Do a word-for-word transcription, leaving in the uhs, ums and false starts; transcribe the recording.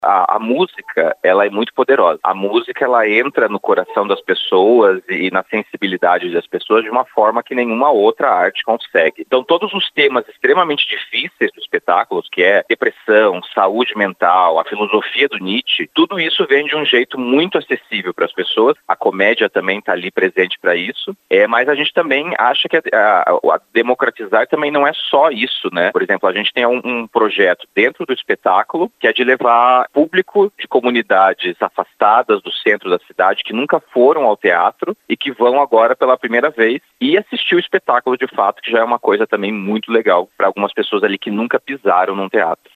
A, a música, ela é muito poderosa. A música, ela entra no coração das pessoas e na sensibilidade das pessoas de uma forma que nenhuma outra arte consegue. Então, todos os temas extremamente difíceis dos espetáculos, que é depressão, saúde mental, a filosofia do Nietzsche, tudo isso vem de um jeito muito acessível para as pessoas. A comédia também está ali presente para isso. É, mas a gente também acha que a, a, a democratizar também não é só isso, né? Por exemplo, a gente tem um, um projeto dentro do espetáculo que é de levar público de comunidades afastadas do centro da cidade que nunca foram ao teatro e que vão agora pela primeira vez e assistir o espetáculo de fato, que já é uma coisa também muito legal para algumas pessoas ali que nunca pisaram num teatro.